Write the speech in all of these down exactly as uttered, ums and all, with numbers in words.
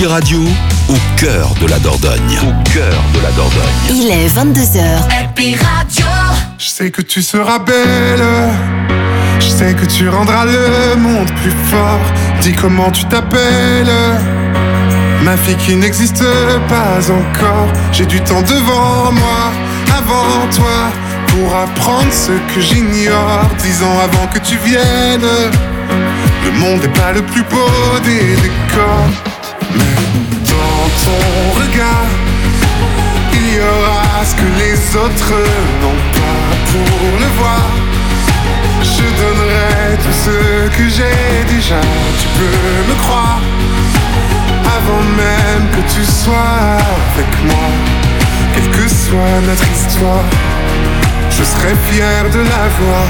Happy Radio, au cœur de la Dordogne. Au cœur de la Dordogne. Il est vingt-deux heures. Happy Radio. Je sais que tu seras belle. Je sais que tu rendras le monde plus fort. Dis comment tu t'appelles. Ma fille qui n'existe pas encore. J'ai du temps devant moi, avant toi, pour apprendre ce que j'ignore. Dix ans avant que tu viennes. Le monde n'est pas le plus beau des décors. Mais dans ton regard, il y aura ce que les autres n'ont pas. Pour le voir, je donnerai tout ce que j'ai déjà. Tu peux me croire, avant même que tu sois avec moi. Quelle que soit notre histoire, je serai fier de la voir.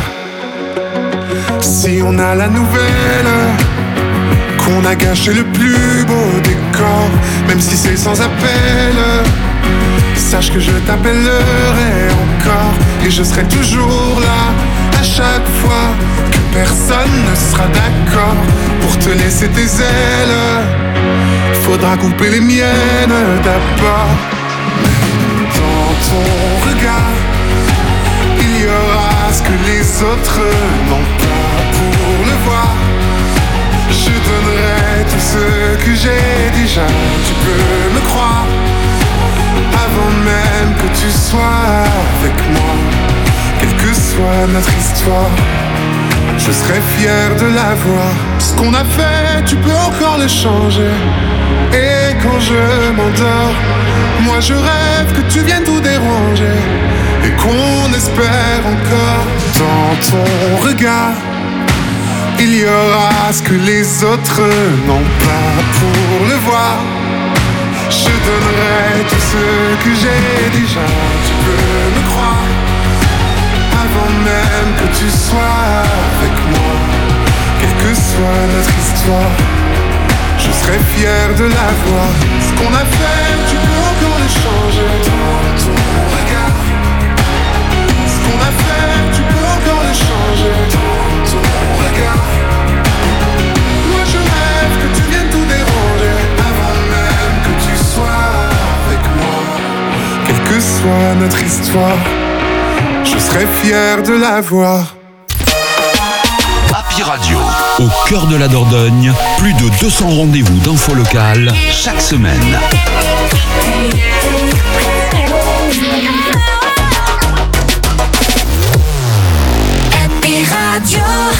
Si on a la nouvelle qu'on a gâché le plus beau décor, même si c'est sans appel, sache que je t'appellerai encore. Et je serai toujours là à chaque fois que personne ne sera d'accord pour te laisser tes ailes. Faudra couper les miennes d'abord. Dans ton regard, il y aura ce que les autres n'ont pas. Pour le voir, je donnerai tout ce que j'ai déjà. Tu peux me croire, avant même que tu sois avec moi. Quelle que soit notre histoire, je serai fier de la voir. Ce qu'on a fait, tu peux encore le changer. Et quand je m'endors, moi je rêve que tu viennes tout déranger. Et qu'on espère encore. Dans ton regard, il y aura ce que les autres n'ont pas. Pour le voir, je donnerai tout ce que j'ai déjà. Tu peux me croire, avant même que tu sois avec moi. Quelle que soit notre histoire, je serai fier de la voir. Ce qu'on a fait, tu peux encore le changer. Dans ton regard, ce qu'on a fait, tu peux encore le changer. Dans ton regard, moi je rêve que tu viennes tout déranger. Avant même que tu sois avec moi. Quelle que soit notre histoire, je serai fier de la voir. Happy Radio, au cœur de la Dordogne, plus de deux cents rendez-vous d'infos locales chaque semaine. Happy Radio.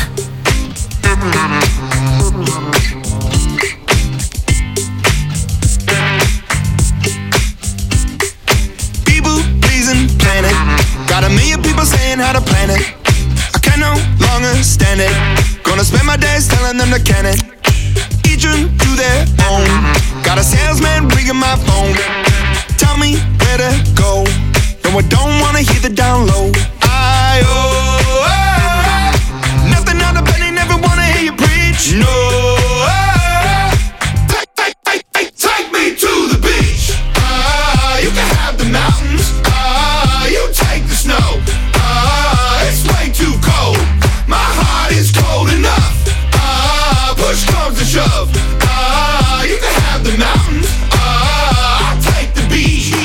People pleasing planet. Got a million people saying how to plan it. I can no longer stand it. Gonna spend my days telling them to can it. Each them to their own. Got a salesman ringing my phone. Tell me where to go. No, I don't wanna hear the down low. I oh, oh, nothing on the penny, never wanna hear you preach. No, oh, take, take, take, take, take me to the beach. Ah, you can have the mountains. Ah, you take the snow. Ah, it's way too cold. My heart is cold enough. Ah, push comes to shove. Ah, you can have the mountains. Ah, I'll take the beach.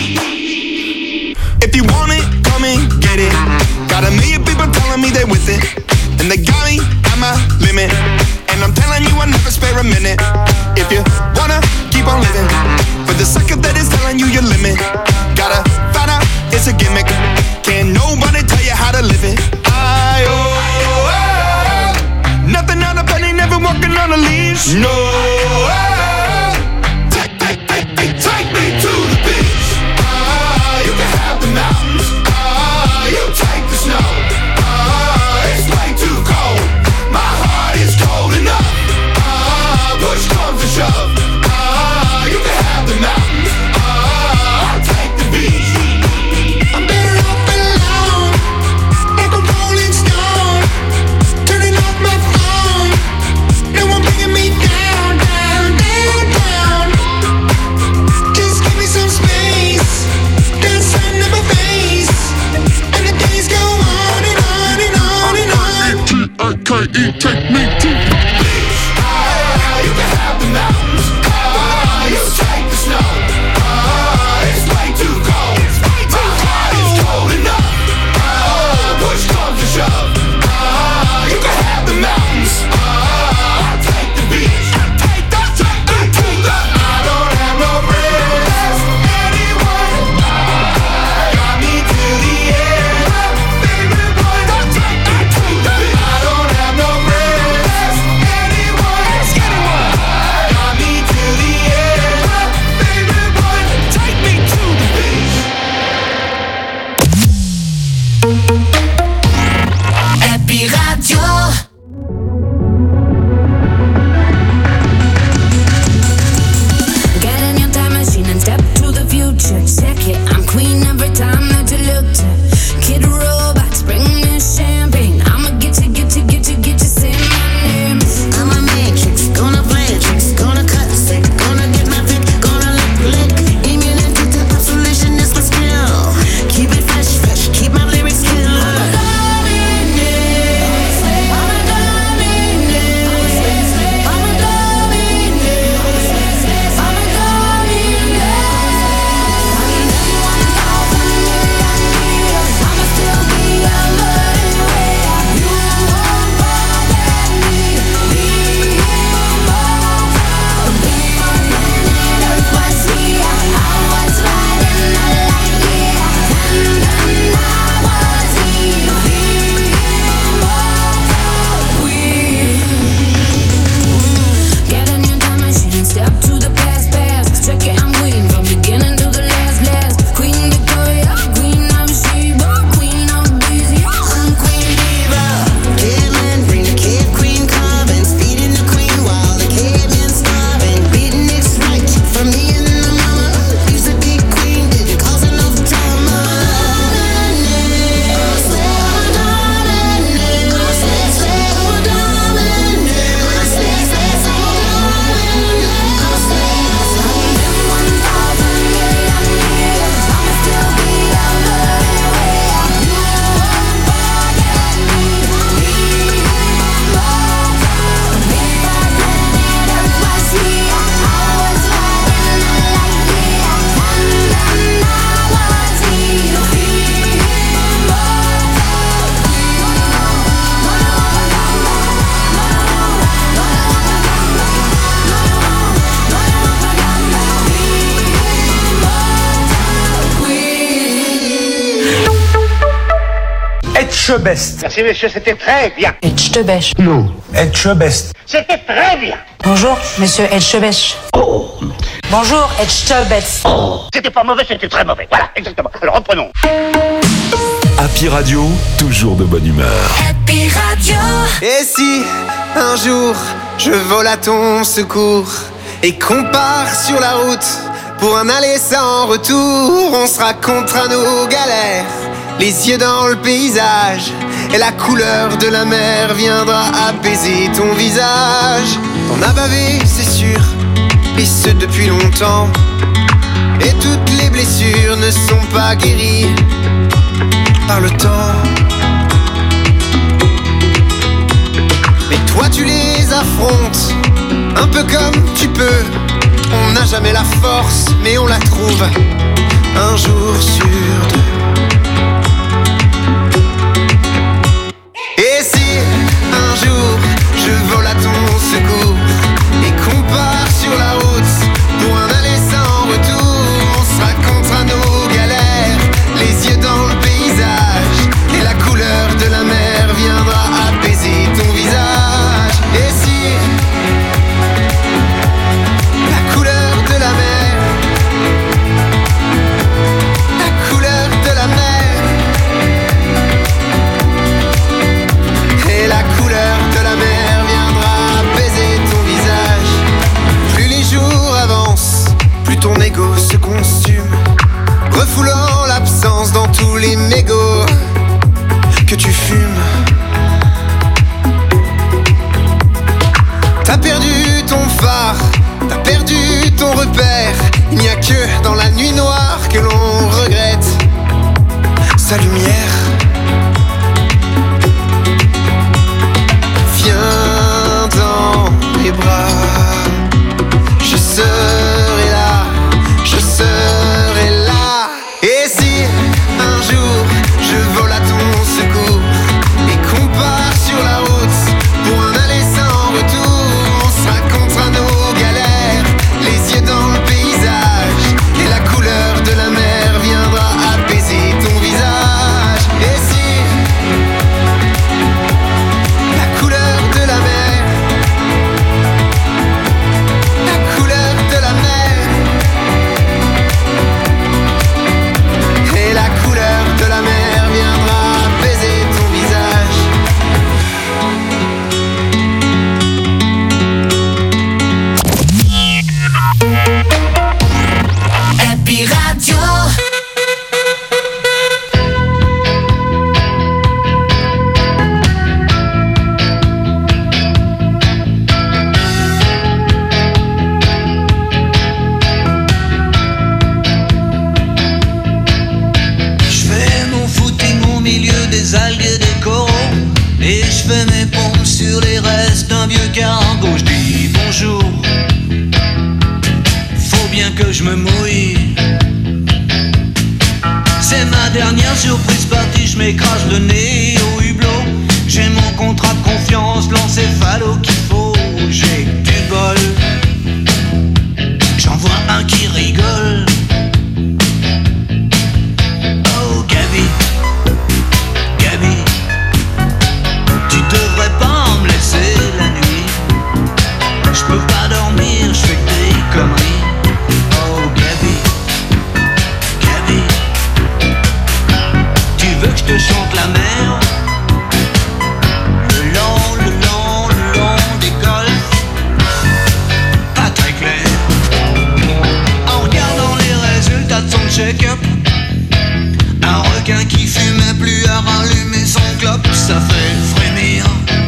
If you want it, come and get it. Got a million people telling me they with it, and they got me at my limit. And I'm telling you I never spare a minute. If you wanna keep on living, for the second that is telling you your limit, gotta find out it's a gimmick. Can't nobody tell you how to live it. I oh, oh, nothing on a penny, never walking on a leash. No, oh, take, take, take, take, take me to the beach. Ah, you can have the mountains. Ah, you take the snow. Ah, it's way too cold. My heart is cold enough. Ah, push comes to shove. Ah, you can have the mountains. Ah, I'll take the beach. I'm better off alone, like a rolling stone. Turning off my phone. No one bringing me down, down, down, down. Just give me some space. That sun in my face. And the days go on and on and on and on. T I K E, take me to the beach. Ah, you can have the mountains. Ah, you take Happy Radio. Get in your time machine and step to the future. Check it, I'm queen every time that you look to. Kid robots, bring me champagne. I'ma get you, get you, get you, get you, say my name. I'm a matrix, gonna play tricks, gonna cut sick, gonna get my pick, gonna lick, lick. Immunity to isolation is my skill. Keep it fresh, fresh, keep my lyrics kill. Best. Merci monsieur, c'était très bien. Etchebest. Non. Etchebest. C'était très bien. Bonjour, monsieur Etchebest. Oh. Bonjour, Etchebest. Oh. C'était pas mauvais, c'était très mauvais. Voilà, exactement. Alors reprenons. Happy Radio, toujours de bonne humeur. Happy Radio. Et si, un jour, je vole à ton secours et qu'on part sur la route pour un aller sans retour, on se racontera nos galères, les yeux dans le paysage, et la couleur de la mer viendra apaiser ton visage. T'en as bavé, c'est sûr, et ce depuis longtemps, et toutes les blessures ne sont pas guéries par le temps. Mais toi tu les affrontes, un peu comme tu peux. On n'a jamais la force, mais on la trouve un jour sur deux. Et si un jour je vole à ton secours et qu'on part sur la route pour un aller sans retour, on se racontera nos galères, les yeux dans le paysage, et la couleur de la mer viendra apaiser ton visage. Et si la couleur de la mer, la couleur de la mer, et la couleur de la mer viendra apaiser ton visage. Plus les jours avancent, plus ton ego se consume, refoulant l'absence dans tous les mégots que tu fumes. T'as perdu ton phare, t'as perdu ton repère. Il n'y a que dans la nuit noire que l'on regrette sa lumière. Viens dans mes bras, je serai là, je serai là. Et si un jour je vole à ton secours passe le nez au hublot. J'ai mon contrat de confiance, l'encéphalo qu'il faut. J'ai du bol, j'en vois un qui rigole. Oh Gabi, Gabi, tu devrais pas me laisser la nuit. Je peux pas dormir, je fais que des conneries. Oh Gabi, Gabi, tu veux que je te chante la mer? Le long, le long, le long des golfs, pas très clair. En regardant les résultats de son check-up, un requin qui fumait plus à rallumer son clope, ça fait frémir.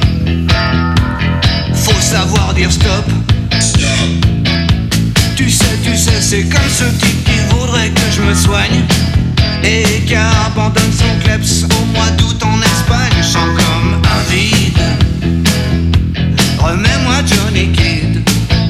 Faut savoir dire stop. Tu sais, tu sais, c'est comme ce type qui voudrait que je me soigne et qui abandonne son kleps au mois d'août en Espagne. Je sens comme un vide. Remets-moi Johnny Kidd.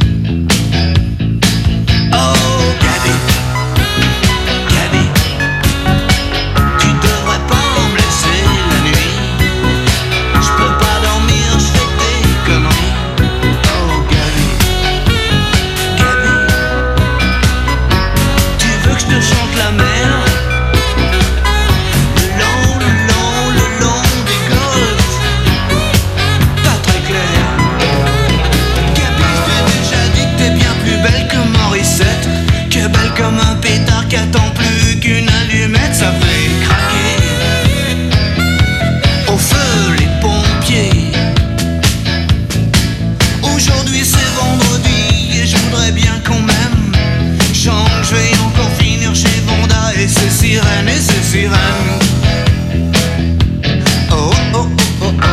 Oh Gabi, Gabi, tu devrais pas me laisser la nuit. Je peux pas dormir, je fais des conneries. Oh Gabi, Gabi, tu veux que je te chante la mer? Le long, le long, le long des golfs, pas très clair. Gabi, je t'ai déjà dit que t'es bien plus belle que Morissette, que belle comme un pétard qui attend plus qu'une allumette. Ça fait craquer au feu les pompiers. Aujourd'hui c'est vendredi et je voudrais bien qu'on m'aime. Chante, je vais encore finir chez Vonda et ses sirènes et ses sirènes. Oh oh oh oh oh.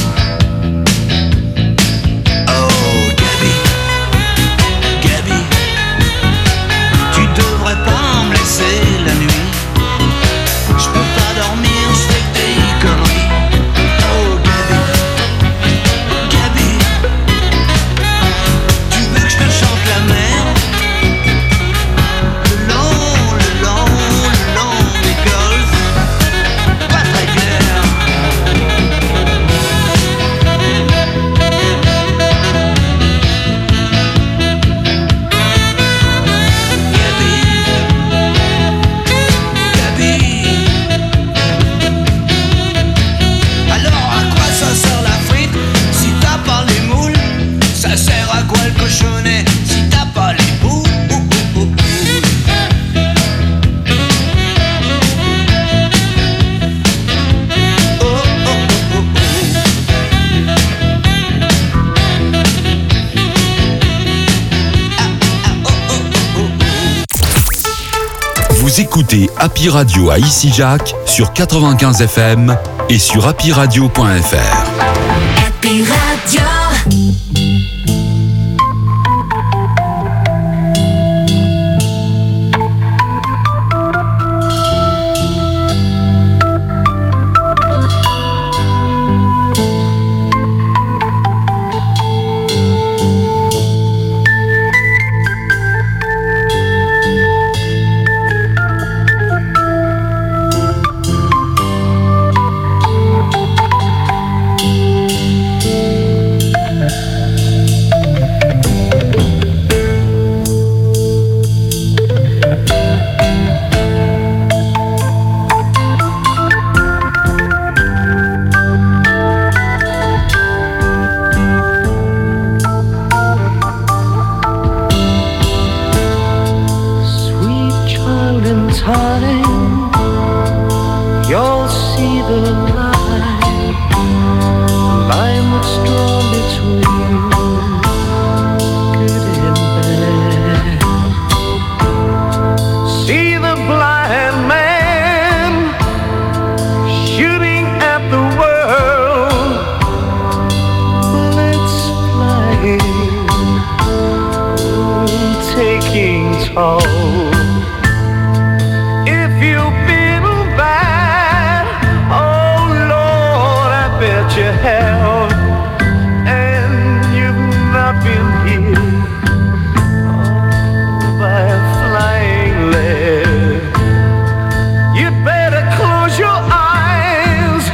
Oh Gabi, Gabi, tu devrais pas me laisser la nuit. Je peux pas dormir, je fais que des conneries. Oh Gabi, Gabi, tu veux que je te chante la mer? Le long, le long, le long des golfs, pas très clair. Gabi, Gabi, alors à quoi ça sert la frite si t'as pas les moules? Ça sert à quoi le cochonnet si t'as pas les boules? Oh, oh, oh, oh, oh. Ah, ah, oh, oh, oh, oh. Vous écoutez Happy Radio à Issy-Jacques sur quatre-vingt-quinze F M et sur happy radio point f r. Happy Radio. You'd better close your eyes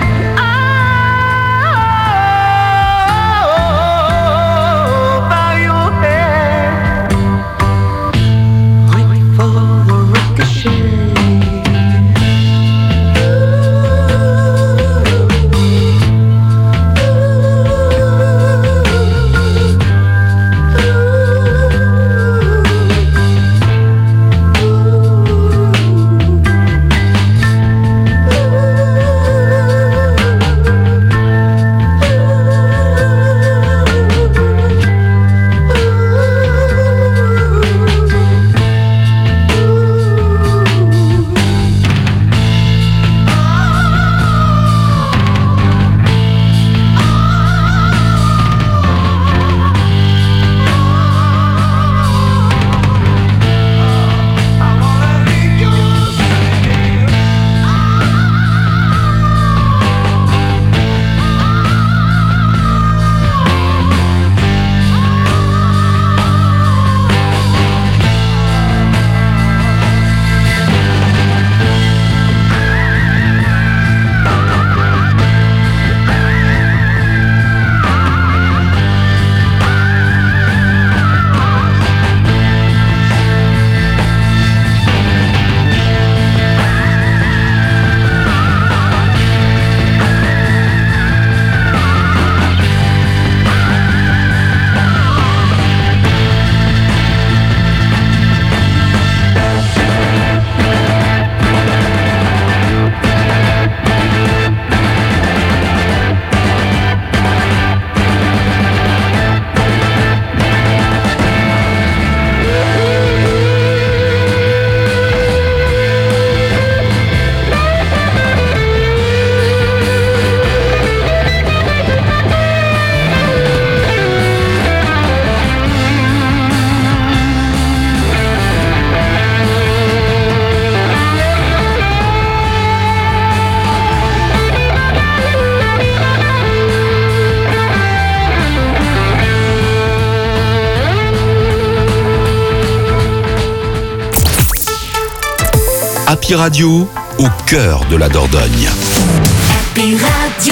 Happy Radio, au cœur de la Dordogne. Happy Radio.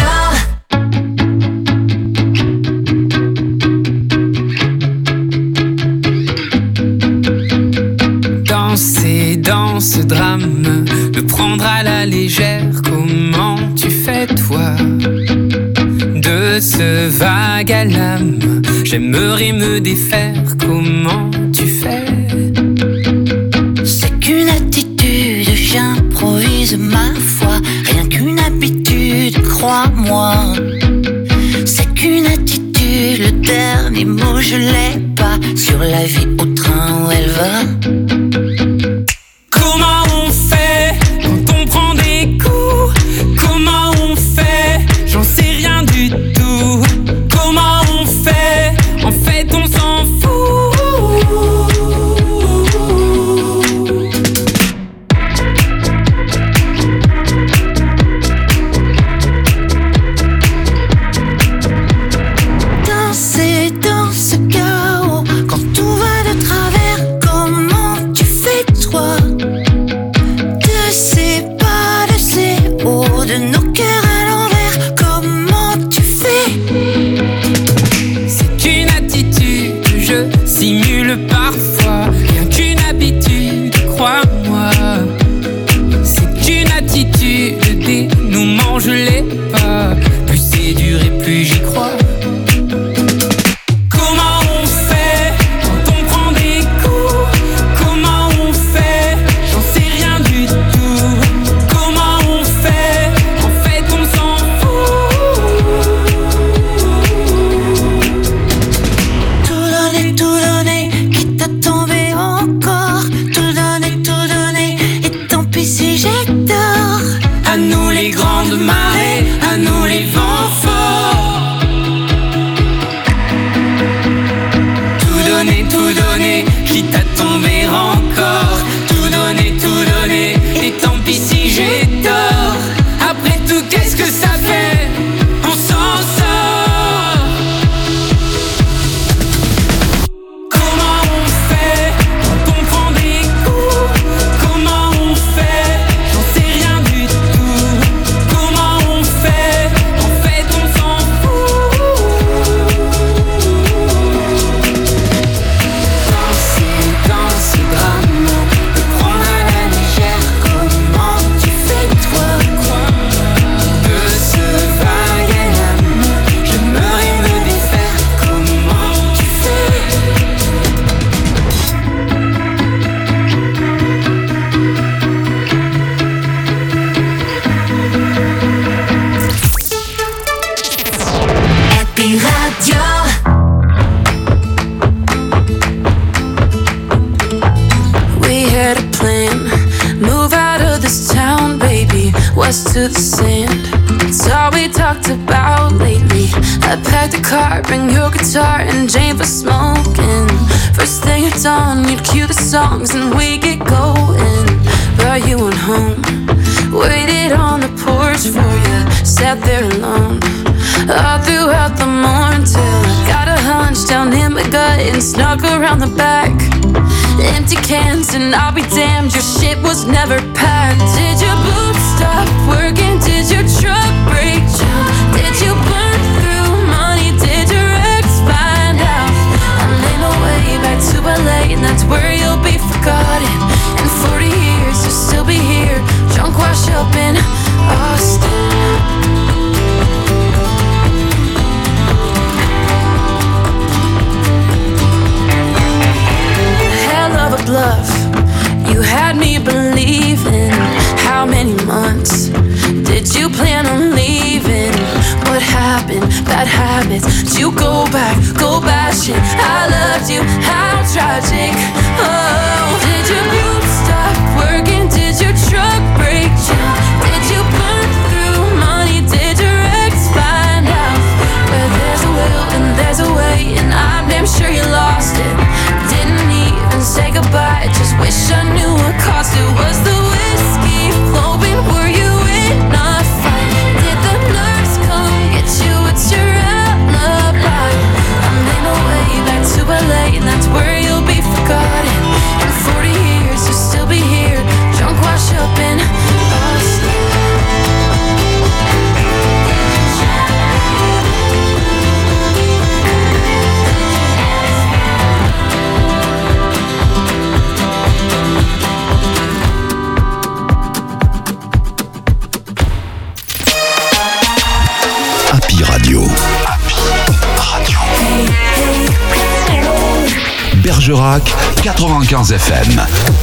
Danser dans ce drame, le prendre à la légère, comment tu fais toi? De ce vague à l'âme, j'aimerais me défaire, comment tu fais? C'est qu'une attitude, j'improvise ma foi, rien qu'une habitude, crois-moi. C'est qu'une attitude, le dernier mot je l'ai pas, sur la vie au train où elle va. Comment on fait quand on prend des coups? Comment on fait? J'en sais rien du tout. Comment on fait? En fait on s'en fout. Danser dans ce chaos, quand tout va de travers, comment tu fais toi? De ces pas, de ces hauts, de nos cœurs à l'envers, comment tu fais? C'est qu'une attitude, je simule parfois, rien qu'une habitude, crois-moi. C'est qu'une attitude, le dénouement je l'ai pas, plus c'est dur et plus j'y crois. Comment on fait quand on prend des coups? Comment on fait? J'en sais rien du tout. Comment on fait? En fait on s'en fout. Tout donner, tout donner, quitte à tomber encore. Tout donner, tout donner, et tant pis si j'ai tort. À nous les grandes marées, à nous les vents forts. Tout donner, tout donner, quitte à tomber encore. Tout donner, tout donner, et tant pis si j'ai tort. Après tout, qu'est-ce que ça fait? On s'en sort. Comment on fait quand on prend des coups? Comment on fait? J'en sais rien du tout. Comment on fait? En fait on s'en fout. Danser dans ce drame, le prendre à la légère, comment tu fais toi? De ce vague à l'âme, j'aimerais me défaire, comment tu fais? Happy Radio. We had a plan, move out of this town, baby, west to the sand. It's all we talked about lately. I packed a car, bring your guitar and Jane for smoking. First thing at dawn, you'd cue the songs and we get going. But you went home, waited on the porch for you, sat there alone all throughout the morning till I got a hunch down in my gut and snuck around the back. Empty cans and I'll be damned, your shit was never packed. Did your boots stop working? Did your truck break down? Did you burn through money? Did your ex find out? I made my way back to L A and that's where you'll be forgotten. In forty years you'll still be here, drunk wash up in Austin. Of a bluff, you had me believing. How many months did you plan on leaving? What happened? Bad habits. Did you go back, go bashing? I loved you, how tragic. Oh, did your boots stop working? Did your truck break down? Did you burn through money? Did your ex find out? Where there's a will and there's a way, and I'm damn sure you lost it. Didn't even say goodbye, just wish I knew what cost it. Was the whiskey flowing? Were you in a fight? Did the nurse come get you? What's your alibi? I made my way back Bergerac, quatre-vingt-quinze F M.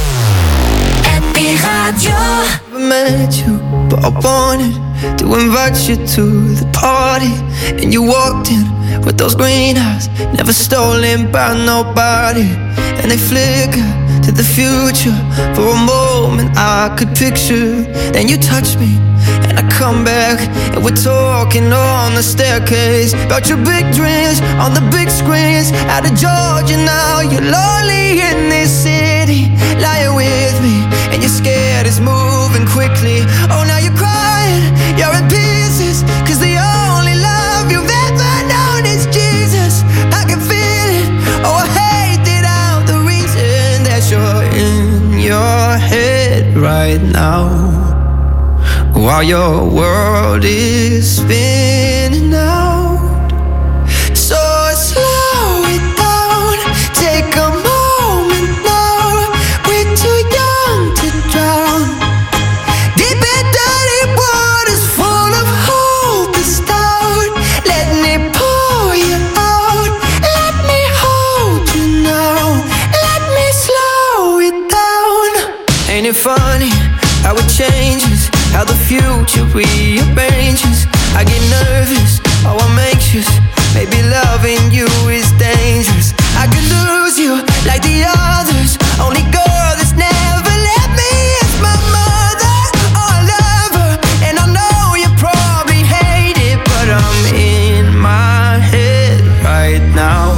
Happy Radio. Met you, but I wanted to invite you to the party, and you walked in with those green eyes, never stolen by nobody, and they flicker to the future. For a moment I could picture, then you touch me and I come back, and we're talking on the staircase about your big dreams on the big screens out of Georgia. Now you're lonely in this city, lying with me, and you're scared it's moving quickly. Oh, now you're crying, you're in pieces, cause the only love you've ever known is Jesus. I can feel it, oh I hate it out, the reason that you're in your head right now, while your world is spinning out. So slow it down, take a moment now. We're too young to drown, deep in dirty waters full of hope is down. Let me pour you out, let me hold you now, let me slow it down. Ain't it funny how it changes, how the future rearranges? I get nervous, oh I'm anxious, maybe loving you is dangerous. I could lose you like the others, only girl that's never let me is my mother. Oh I love her, and I know you probably hate it, but I'm in my head right now.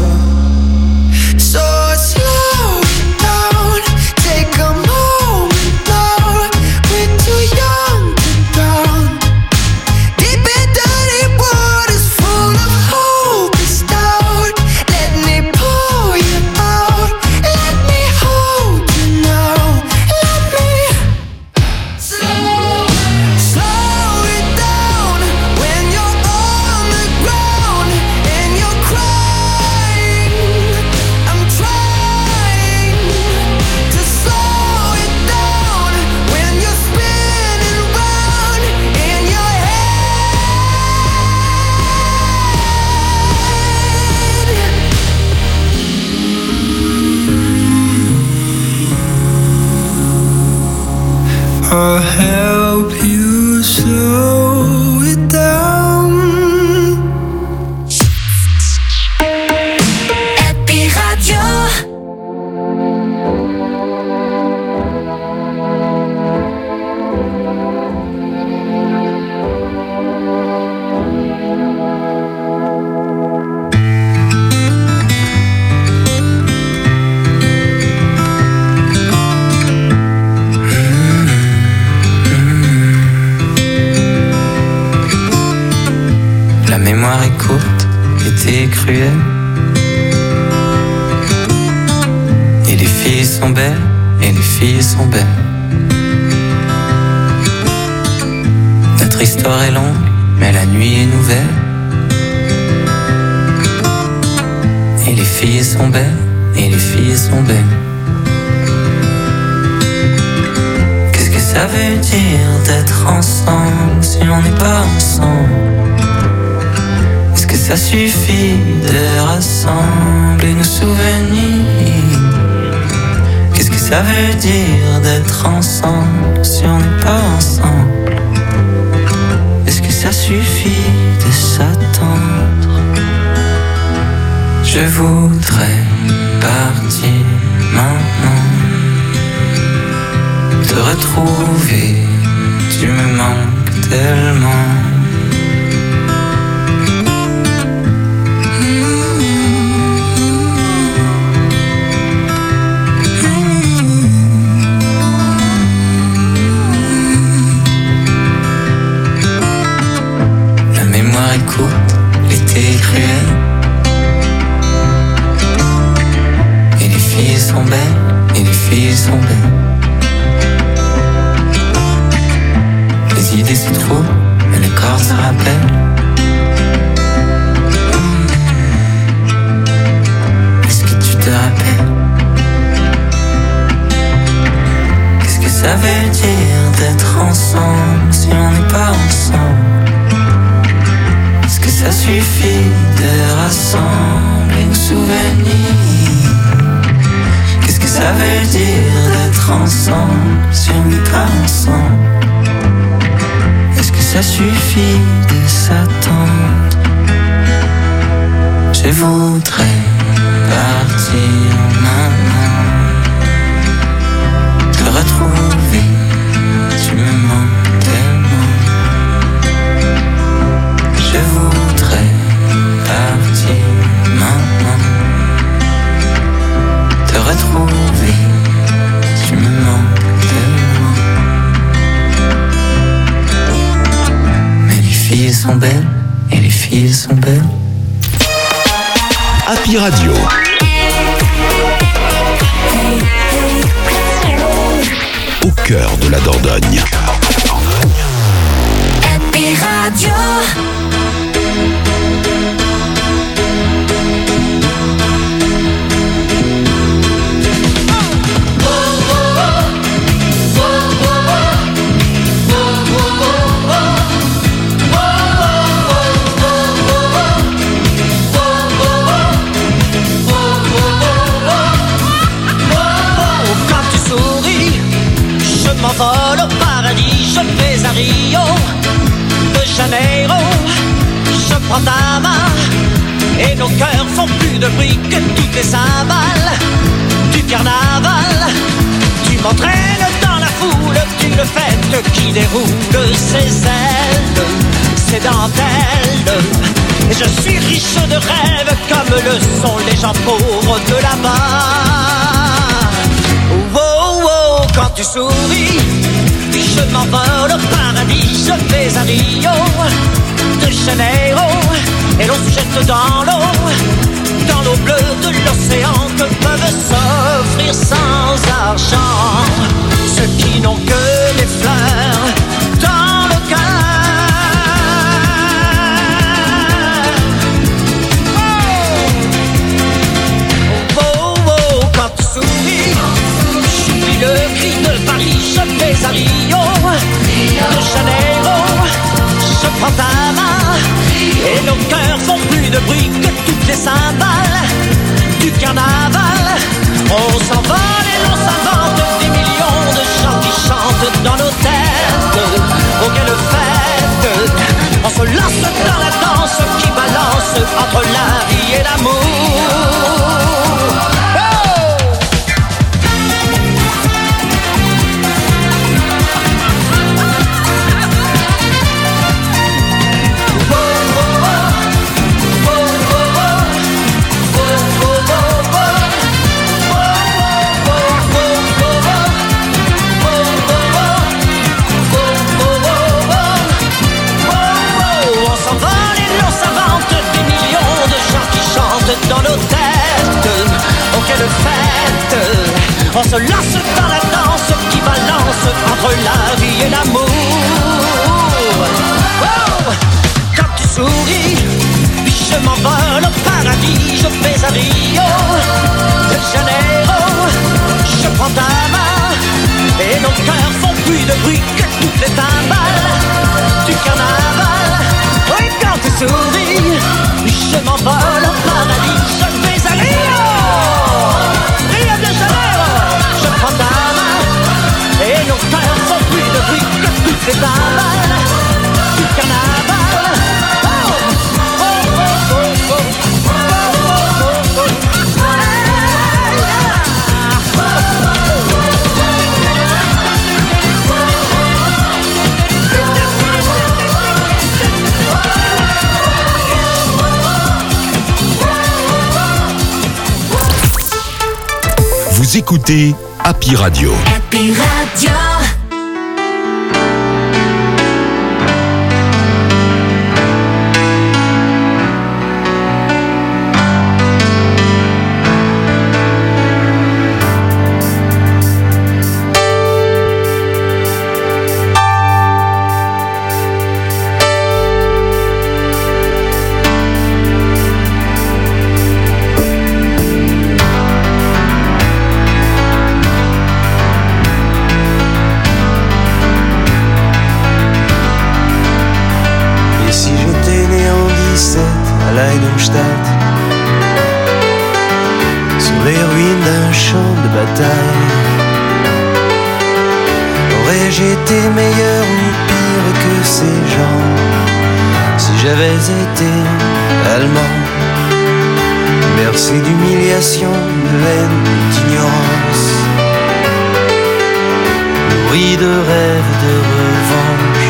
So slow it down, take a moment now. We're too young to drown, deep in dirty waters full of hope is down. Let me pour you out, let me hold you now, let me slow, slow it down. When you're on the ground and you're crying, I'm trying to slow it down. When you're spinning round in your head, I'll help you slow it down. Happy Radio. La mémoire est courte, l'été est cruel, et les filles sont belles, et les filles sont belles. Notre histoire est longue, mais la nuit est nouvelle, et les filles sont belles, et les filles sont belles. Qu'est-ce que ça veut dire d'être ensemble si on n'est pas ensemble? Est-ce que ça suffit de rassembler nos souvenirs? Qu'est-ce que ça veut dire d'être ensemble si on n'est pas ensemble? Est-ce que ça suffit de s'attendre? Je voudrais partir maintenant, te retrouver, tu me manques tellement. La mémoire est courte, l'été est cruel, et les filles sont belles, et les filles sont belles. Les idées se trouvent, mais le corps se rappelle. Est-ce que tu te rappelles? Qu'est-ce que ça veut dire d'être ensemble si on n'est pas ensemble? Est-ce que ça suffit de rassembler nos souvenirs? ça veut dire d'être ensemble si on n'est pas ensemble? Est-ce que ça suffit de s'attendre? Je voudrais partir maintenant, te retrouver, tu me manques tellement. Je voudrais partir maintenant, te retrouver, tu me manques tellement. Mais les filles sont belles, et les filles sont belles. Happy Radio. Au cœur de la Dordogne. Happy Radio. Je m'envole au paradis, je vais à Rio de Janeiro. Je prends ta main et nos cœurs font plus de bruit que toutes les cymbales du carnaval. Tu m'entraînes dans la foule d'une fête qui déroule ses ailes, ses dentelles. Et je suis riche de rêves comme le sont les gens pauvres de là-bas. Oh, oh, oh, quand tu souris, je m'envole au paradis, je vais à Rio de Janeiro. Et l'on se jette dans l'eau, dans l'eau bleue de l'océan, que peuvent s'offrir sans argent ceux qui n'ont que des fleurs dans le cœur. Oh, oh, oh, quand tu souris, j'oublie le cri de Paris, je vais à Rio de Janeiro. Je prends ta main et nos cœurs font plus de bruit que toutes les cymbales du carnaval. On s'envole et l'on s'invente des millions de gens qui chantent dans nos têtes. Oh, quelle fête! On se lance dans la danse qui balance entre la vie et l'amour. Dans nos têtes, oh quelle fête! On se lance dans la danse qui balance entre la vie et l'amour. Oh, quand tu souris, je m'envole au paradis, je vais à Rio de Janeiro. Je prends ta main et nos cœurs font plus de bruit que toutes les timbales du carnaval. Oui, quand tu souris, je m'envole au paradis, je vais à Rio, Rio de Janeiro. Je prends ta main et nos cœurs font plus de bruit que toutes les timbales du carnaval. Oh, oh, oh, oh, oh, oh, oh, oh, oh. Vous écoutez Happy Radio. Happy Radio. les ruines d'un champ de bataille. Aurais-je été meilleur ou pire que ces gens si j'avais été allemand? Bercé d'humiliation, de haine, d'ignorance, nourri de rêves de revanche.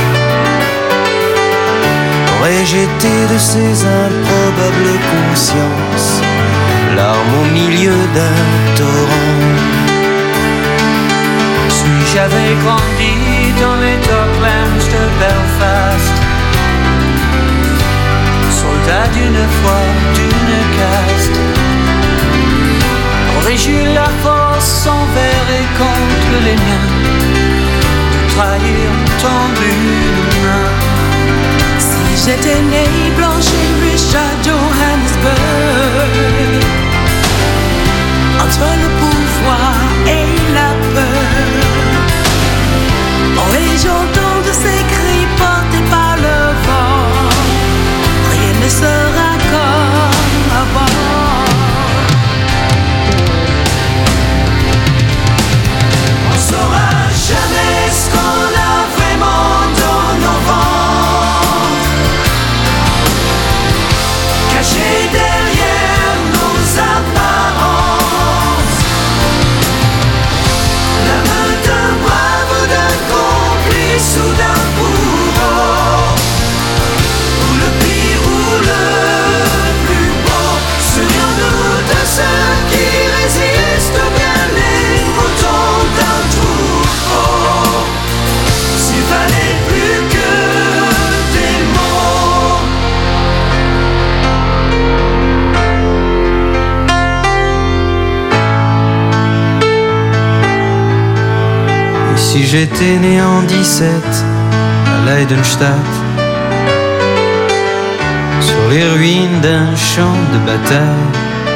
Aurais-je été de ces improbables consciences, larmes au milieu d'un torrent? Si j'avais grandi dans les Docklands de Belfast, soldat d'une foi, d'une caste, aurais-je eu la force envers et contre les miens de trahir tendu une main? Si j'étais né blanche et riche à Johannesburg, entre le pouvoir et la peur, aurais-je entendu ces cris portés par le vent? Rien ne sera comme avant. On saura jamais ce qu'on a vraiment dans nos ventres, caché derrière nos apparences. L'âme d'un brave ou d'un complice ou d'un bourreau, ou le pire ou le plus beau. Souviens-nous de ceux qui résistent bien les moutons d'un troupeau. S'il fallait plus que des mots. Et si j'étais né en dix-sept à Leidenstadt, sur les ruines d'un champ de bataille,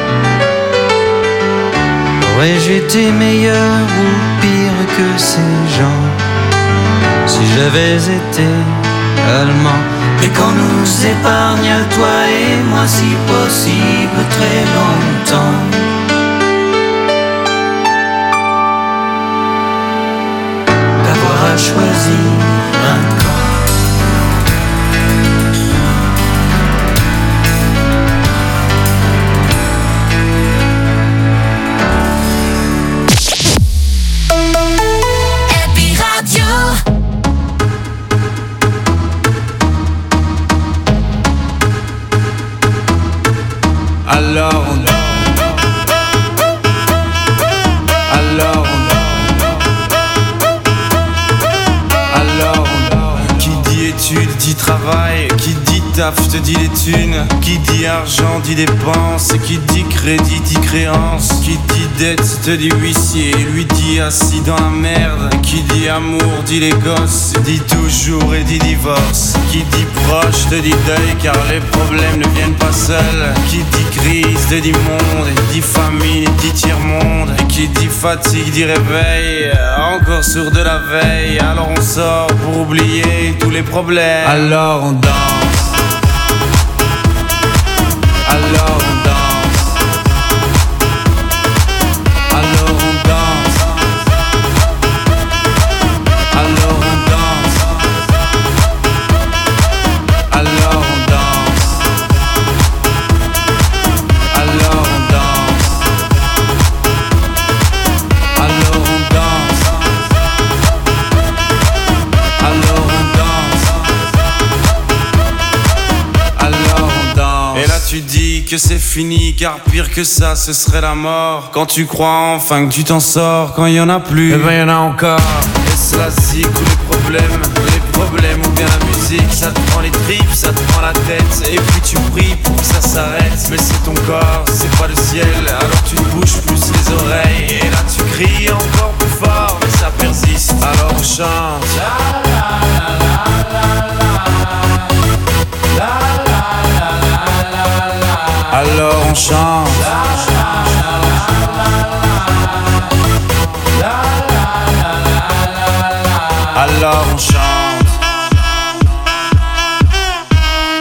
aurais-je été meilleur ou pire que ces gens si j'avais été allemand? Et qu'on nous épargne, toi et moi, si possible, très longtemps. D'avoir à choisir un camp. Happy Radio. Alors on Alors on Alors on Qui dit études dit travail, qui dit taf te dit les thunes, qui dit argent dit dépenses, qui dit crédit dit créance, qui dit dette te dit huissier, lui dit assis dans la merde, qui dit amour dit les gosses, dit toujours et dit divorce, qui dit proche te dit deuil car les problèmes ne viennent pas seuls, qui dit crise te dit monde, dit famine dit tiers-monde, et qui dit fatigue dit réveil, encore sourd de la veille, alors on sort pour oublier tous les problèmes, alors on danse. Alors on danse. Alors on danse. Alors on danse. Alors on danse. Alors on danse. Alors on danse. Alors on danse. Alors on danse. Et là tu dis que c'est fini, car pire que ça ce serait la mort. Quand tu crois enfin que tu t'en sors, quand il y en a plus, eh ben y en a encore. Est-ce la zik ou les problèmes, les problèmes ou bien la musique, ça te prend les tripes, ça te prend la tête, et puis tu pries pour que ça s'arrête. Mais c'est ton corps, c'est pas le ciel, alors tu te bouges plus les oreilles, et là tu cries encore plus fort, mais ça persiste, alors on chante. La la la la la la la la la la. Alors on chante. Alors on chante.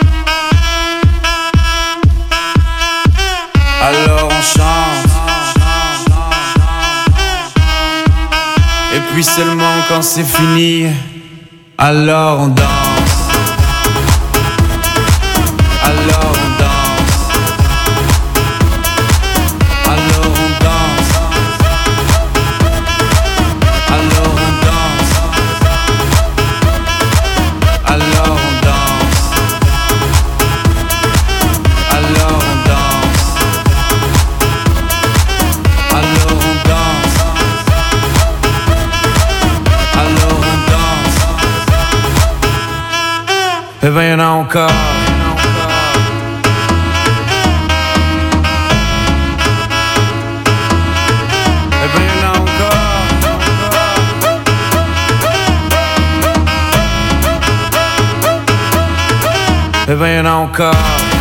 Alors on chante. puis seulement quand c'est fini, alors on danse. Alors on danse. Alors on danse. Alors on danse. Alors on danse. Alors on danse. Alors on danse. Alors on danse. Eh ben y'en a encore. Eh ben y'en a encore.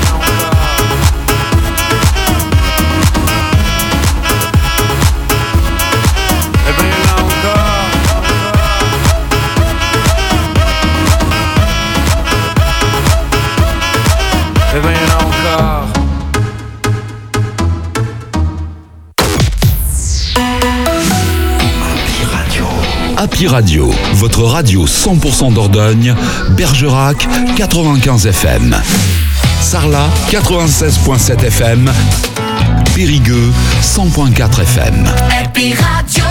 Eh ben y'en a encore. Eh ben y'en a encore. Happy Radio, votre radio cent pour cent Dordogne, Bergerac quatre-vingt-quinze F M, Sarlat quatre-vingt-seize virgule sept F M, Périgueux cent virgule quatre F M. Happy Radio.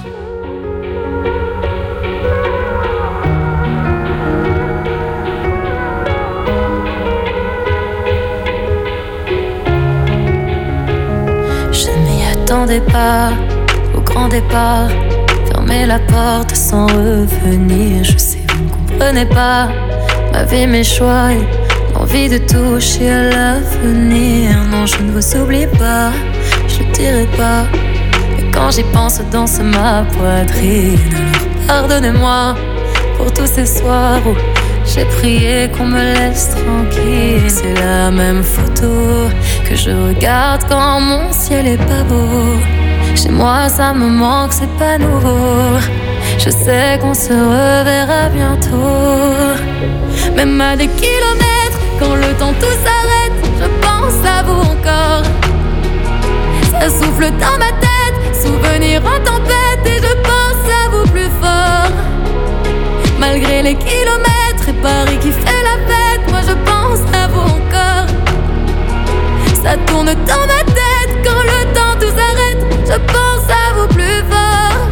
Je ne m'y attendais pas au grand départ. Fermer la porte sans revenir. Je sais, vous ne comprenez pas ma vie, mes choix et l'envie de toucher à l'avenir. Non, je ne vous oublie pas, je ne dirai pas. Mais quand j'y pense, danse ma poitrine. Alors pardonnez-moi pour tous ces soirs où j'ai prié qu'on me laisse tranquille. C'est la même photo que je regarde quand mon ciel est pas beau. Chez moi ça me manque, c'est pas nouveau. Je sais qu'on se reverra bientôt. Même à des kilomètres, quand le temps tout s'arrête, je pense à vous encore. Ça souffle dans ma tête, souvenir en tempête, et je pense à vous plus fort. Malgré les kilomètres et Paris qui fait la fête, moi je pense à vous encore. Ça tourne dans ma tête, quand le temps tout s'arrête, je pense à vous plus fort.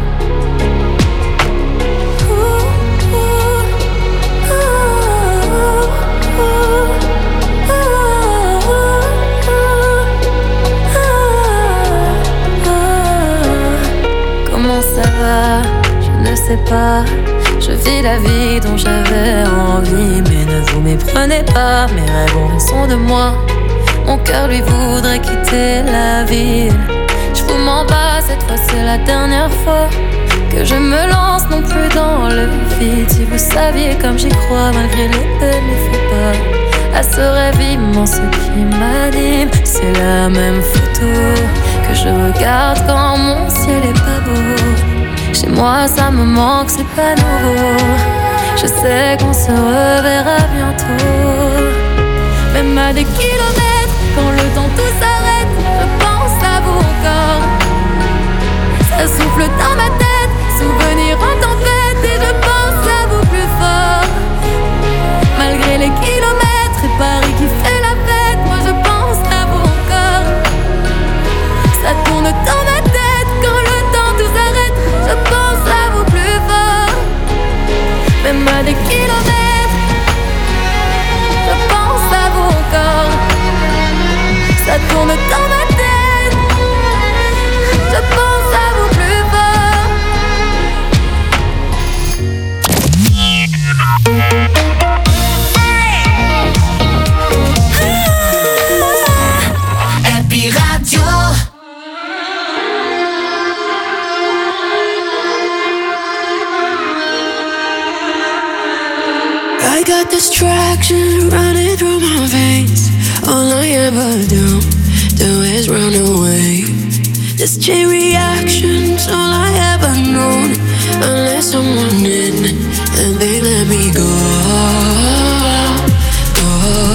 Ouh, ouh, ouh, ouh, ouh, ouh. Comment ça va? Je ne sais pas. Je vis la vie dont j'avais envie, mais ne vous méprenez pas, mes rêves ont raison de moi. Mon cœur lui voudrait quitter la ville. Je vous mens pas, cette fois c'est la dernière fois que je me lance non plus dans le vide. Si vous saviez comme j'y crois, malgré les peines, il faut pas à ce rêve immense qui m'anime. C'est la même photo que je regarde quand mon ciel est pas beau. Chez moi ça me manque, c'est pas nouveau. Je sais qu'on se reverra bientôt. Même à des kilomètres, quand le temps tout s'arrête, je pense à vous encore. Ça souffle dans ma tête, souvenir en tempête, et je pense à vous plus fort. Malgré les kilomètres et Paris qui fait la fête, moi je pense à vous encore. Ça tourne dans ma tête, quand le temps tout s'arrête, je pense à vous plus fort. Même à des kilomètres, je pense à vous encore. Ça tourne dans ma tête, je pense à vous plus fort. Happy Radio. I got distraction running through my veins. All I ever do, do is run away. This chain reaction's all I ever known. Unless someone in and they let me go, go.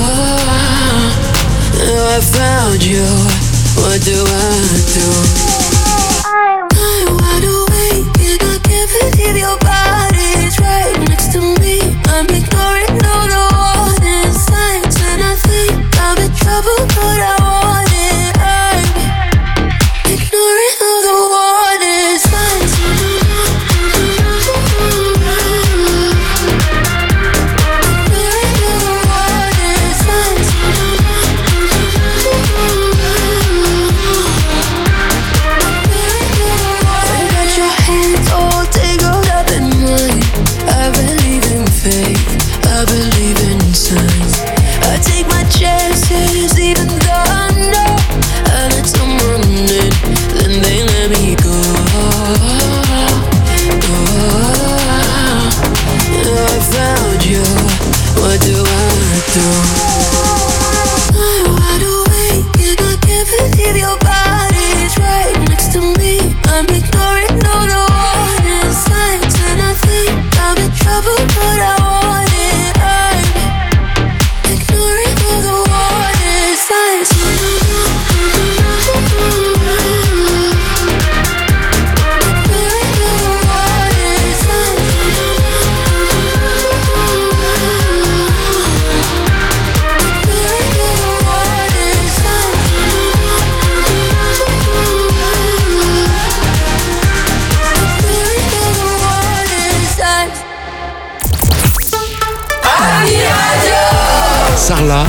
Now I found you, what do I do? I'm wide awake and I can't believe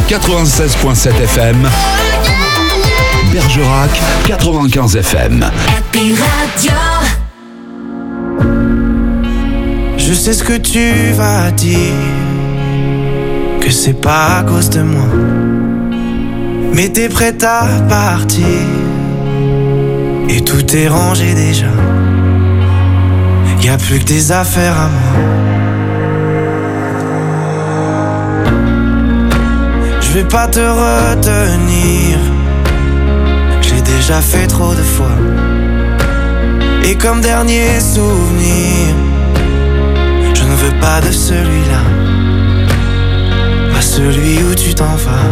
quatre-vingt-seize virgule sept F M. Bergerac quatre-vingt-quinze F M. Happy Radio. Je sais ce que tu vas dire, que c'est pas à cause de moi, mais t'es prête à partir et tout est rangé déjà. Y'a plus que des affaires à moi. Je vais pas te retenir, j'ai déjà fait trop de fois. Et comme dernier souvenir, je ne veux pas de celui-là, pas celui où tu t'en vas.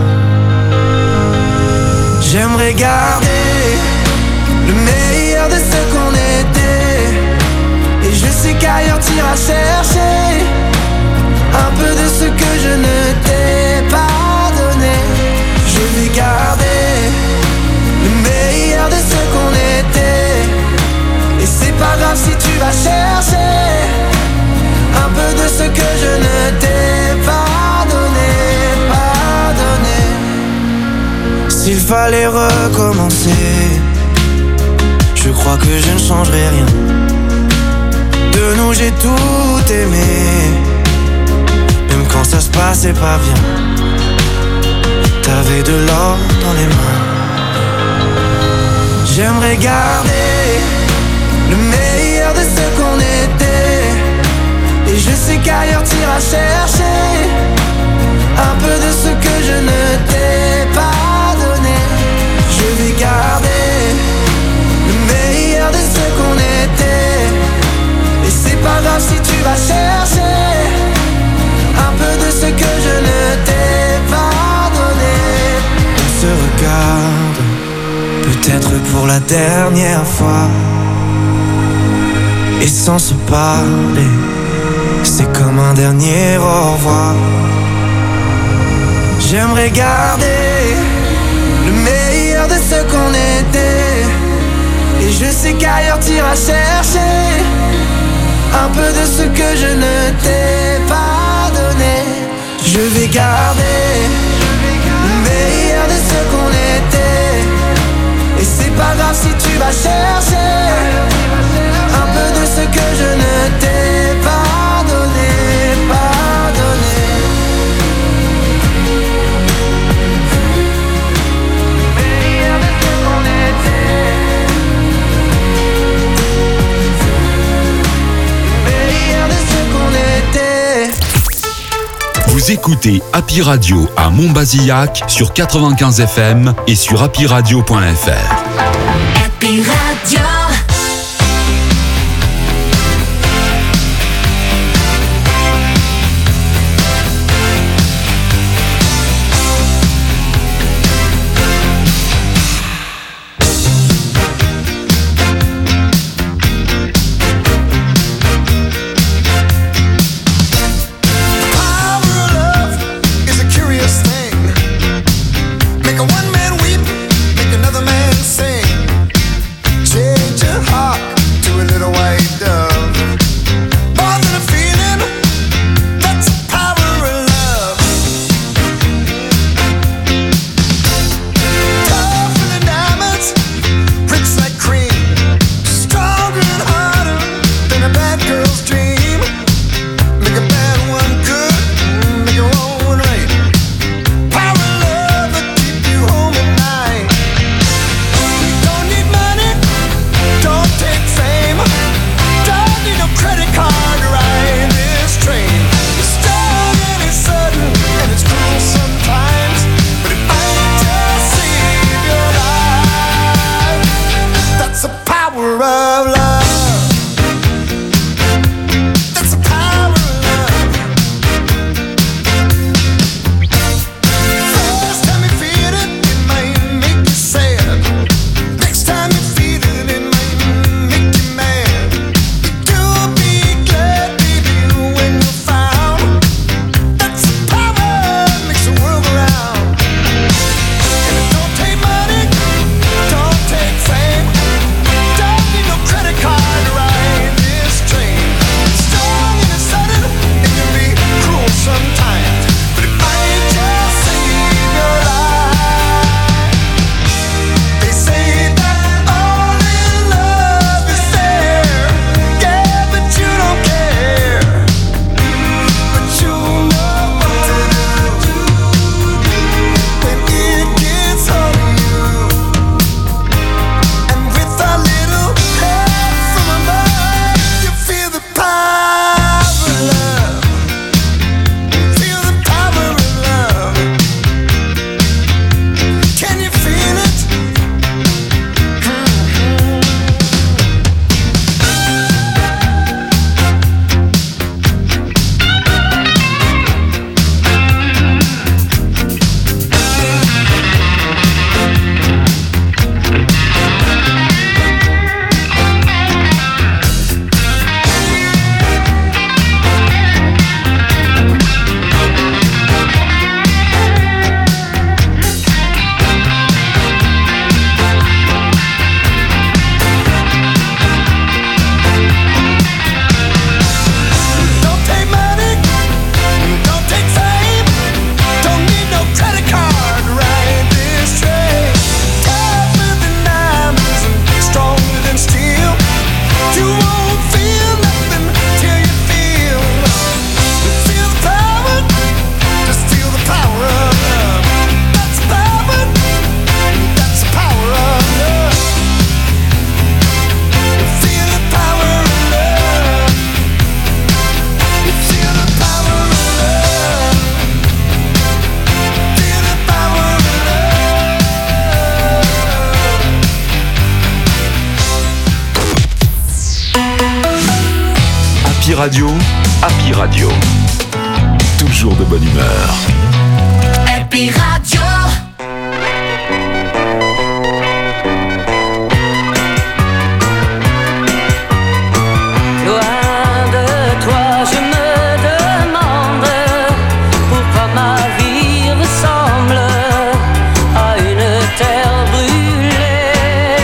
J'aimerais garder le meilleur de ce qu'on était, et je sais qu'ailleurs t'iras chercher un peu de ce que je ne t'ai pas donné. Je vais garder le meilleur de ce qu'on était, et c'est pas grave si tu vas chercher un peu de ce que je ne t'ai pas donné, pas donné. S'il fallait recommencer, je crois que je ne changerai rien. De nous j'ai tout aimé, même quand ça se passait pas bien. T'avais de l'or dans les mains. J'aimerais garder le meilleur de ce qu'on était, et je sais qu'ailleurs t'iras chercher un peu de ce que je ne t'ai pas donné. Je vais garder le meilleur de ce qu'on était, et c'est pas grave si tu vas chercher un peu de ce que je ne t'ai pas donné. On se regarde, peut-être pour la dernière fois, et sans se parler, c'est comme un dernier au revoir. J'aimerais garder le meilleur de ce qu'on était, et je sais qu'ailleurs t'iras chercher un peu de ce que je ne t'ai pas donné. Je vais garder le meilleur de ce qu'on était, et c'est pas grave si tu vas chercher un peu de ce que je ne t'ai pas donné, pas donné. Meilleur de ce qu'on était, meilleur de ce qu'on était. Vous écoutez Happy Radio à Montbazillac sur quatre-vingt-quinze F M et sur happy radio point f r. Happy Radio. Make a one man weep, make another man sing. Happy Radio, Happy Radio. Toujours de bonne humeur. Happy Radio. Loin de toi, je me demande pourquoi ma vie ressemble à une terre brûlée.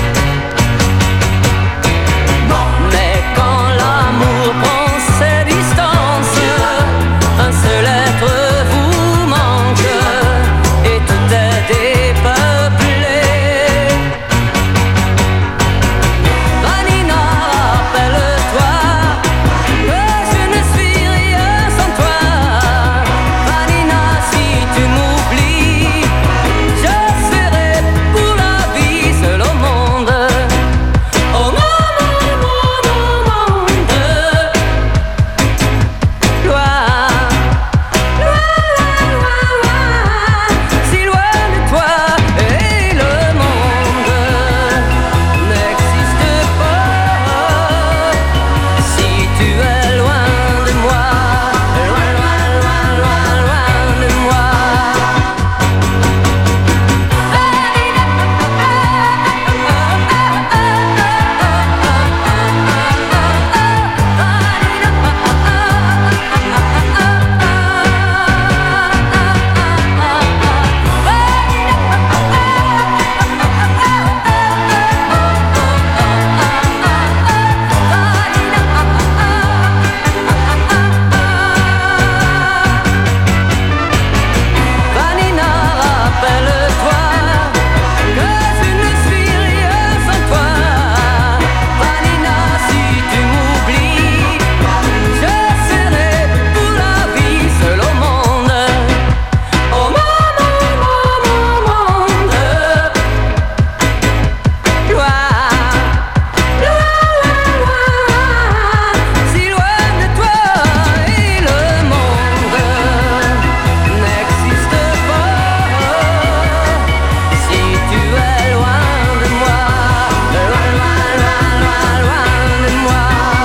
Mais quand l'amour prend ses distances, un seul être vous manque et tout est dépeuplé. Vanina, rappelle-toi que je ne suis rien sans toi. Vanina, si tu m'oublies, je serai pour la vie seul au monde. Au monde, au monde, au monde. Loin, loin, loin, loin, si loin de toi et le monde n'existe pas. Si tu es loin de moi, loin, loin, loin, loin, loin de moi. Vanina, rappelle-toi que je ne suis rien sans toi. Vanina, si tu m'oublies, je serai pour la vie seul au monde. Au monde, au monde, au monde. Loin, loin, loin, loin, si loin de toi et le monde n'existe pas. Si tu es loin de moi, loin, loin, loin, loin, loin de moi.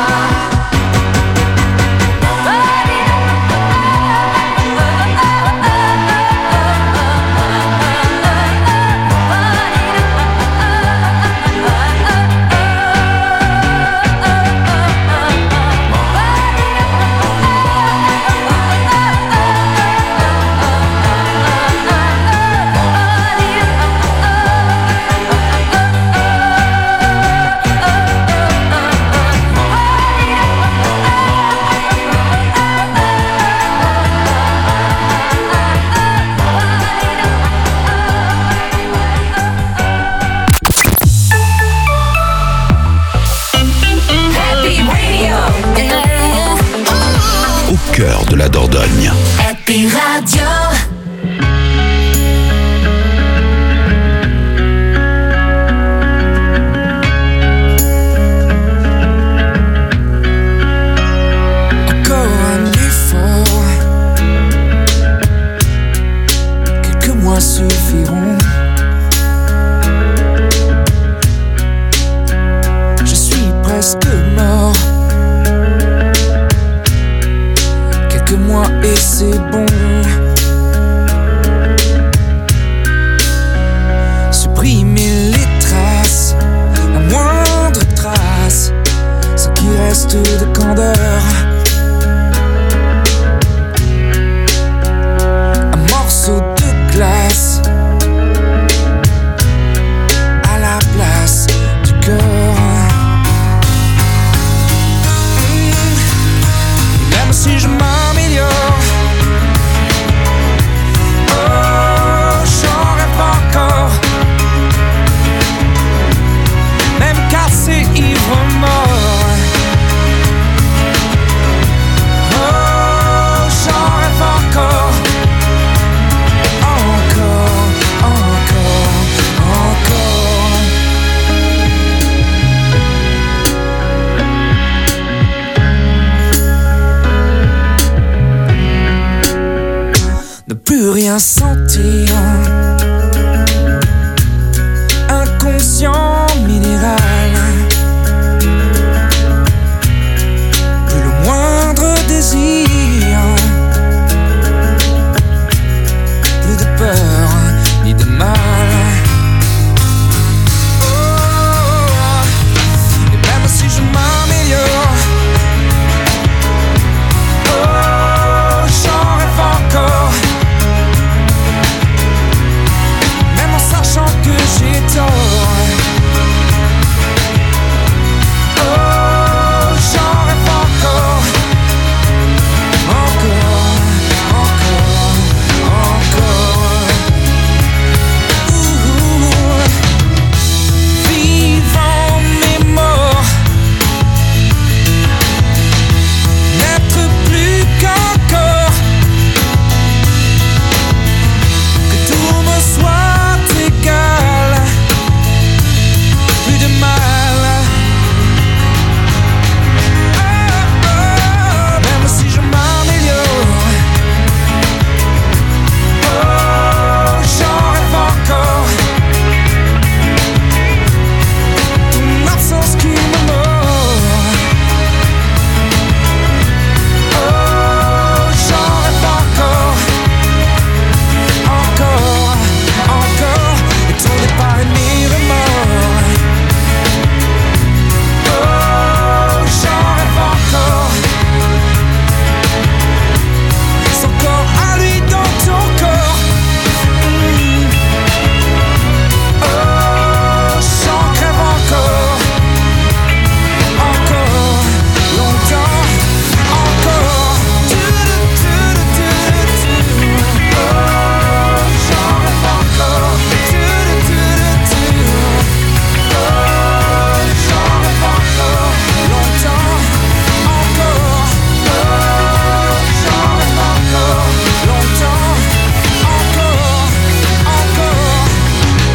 Happy Radio. Au cœur de la Dordogne. Happy Radio. Encore un effort, quelques mois suffiront. Je suis presque mort. Quelques mois et c'est bon. Supprimer les traces, la moindre trace, ce qui reste de candeur.